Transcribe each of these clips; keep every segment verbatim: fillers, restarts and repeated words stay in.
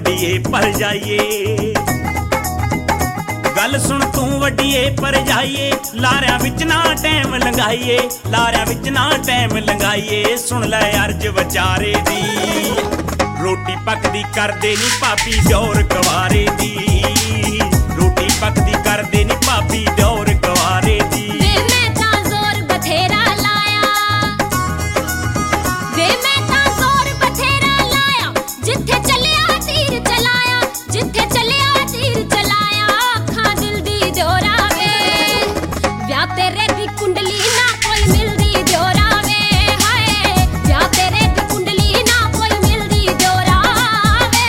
वड्डीए पर जाइए। गल सुन तू वड्डीए पर जाइए, लारिया विच ना टैम लंघाइए, लारिया विच ना टैम लंघाइए। सुन लै अर्ज विचारे दी, रोटी पकदी करदे नी भाभी दौर कवारे दी, रोटी पकदी करदे नी भाभी दौर कवारे दी। वे मैं तां जोर बथेरा लाया, वे मैं तां जोर बथेरा लाया, जिथे चलिया तीर चलाया, जिथे चलिया तीर चलाया। अखां दिल दी दौरा वे, व्याह तेरे दी कुंडली ना कोई मिलदी दौरा वे, हाय व्याह तेरे दी कुंडली ना कोई मिलदी दौरा वे।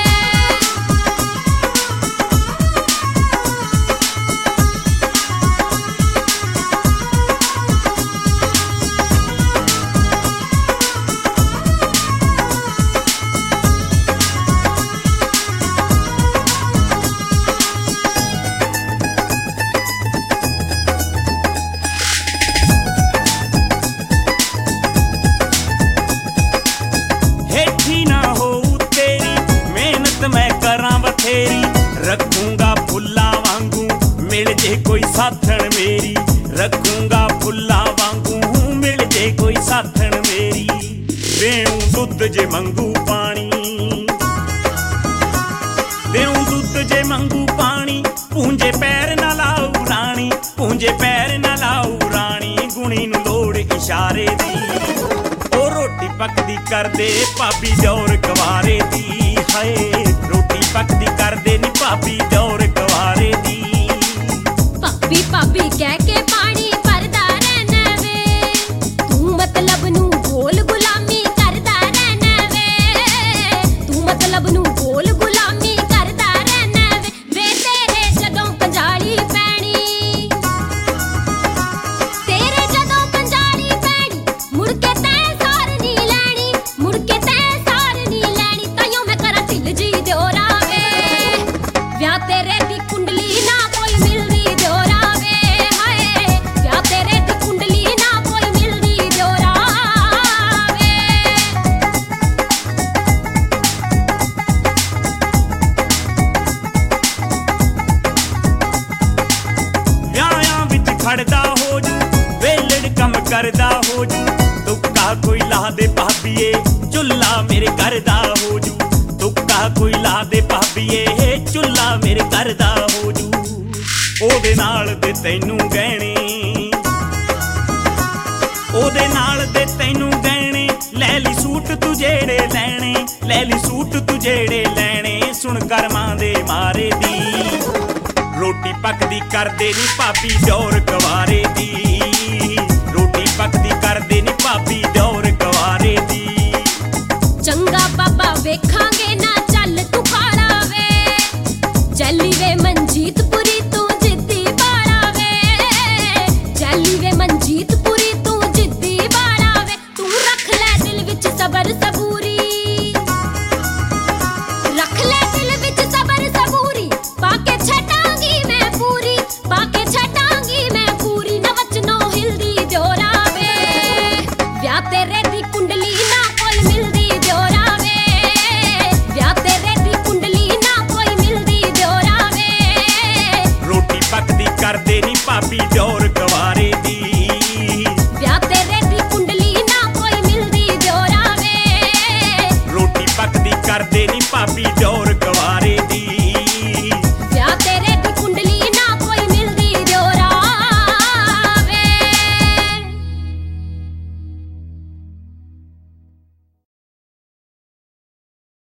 हेठी ना हो तेरी मेहनत मैं करां बथेरी, रखूंगा फुल्ला वांगू मिल जे कोई साथण मेरी, रखूंगा फुल्ला वांगू मिल जे कोई साथण मेरी। देऊं दुध जे मंगू पानी, देऊं दुध जे मंगू पानी, पूंजे पैर ना लाऊ रानी, पूंजे पैर ना लाऊ रानी। गुणी नू लोड़ इशारे दी, ओ रोटी पकदी करदे भाभी दौर कवारे दी, हाय रोटी पकदी करदे नी भाभी दौर कवारे दी। भाभी भाभी कह के पानी भरदा रहना वे, तू मतलब नू बोल गुलामी करदा रहना वे, तू मतलब नू बोल गुलामी करदा रहना वे। वे तेरे जदों कंजाली पैनी, तेरे जदों कंजाली पैनी, मुड़ के तैं सार नी लैनी, मुड़ के तैं सार नी लैनी। ताइयों मैं करा ढिल जी दौरा वे, व्याह तेरे दी कुंडली ना कोई मिलदी दौरा वे, हाय व्याह तेरे दी कुंडली ना कोई मिलदी दौरा वे। व्याया विच खड़दा हो जू, वेलड़ कम करदा हो जू, तुक्का कोई ला दे भाभीए चुल्ला मेरे घर दा हो जू, तुक्का कोई ला दे भाभीए चुल्ला मेरे घर दा हो जू। ओदे नाल दे तैनू गहने, ओदे नाल दे तैनू गहने, लै ली सूट तू जेड़े लैने, लै ली सूट तू जेड़े लैने। सुन करमां दे मारे दी, रोटी पकदी करदे नी भाभी दौर कवारे दी, रोटी पकदी करदे नी भाभी दौर कवारे दी। चंगा बाबा वेखांगे ना चल तू खाला वे, जली वे मंजीत पुर